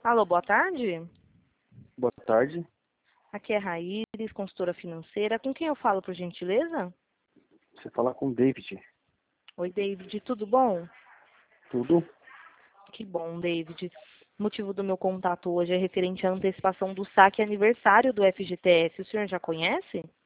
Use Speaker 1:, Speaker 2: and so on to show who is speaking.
Speaker 1: Alô, boa tarde.
Speaker 2: Boa tarde.
Speaker 1: Aqui é Raíris, consultora financeira. Com quem eu falo, por gentileza?
Speaker 2: Você fala com o David.
Speaker 1: Oi, David, tudo bom?
Speaker 2: Tudo?
Speaker 1: Que bom, David. O motivo do meu contato hoje é referente à antecipação do saque aniversário do FGTS. O senhor já conhece?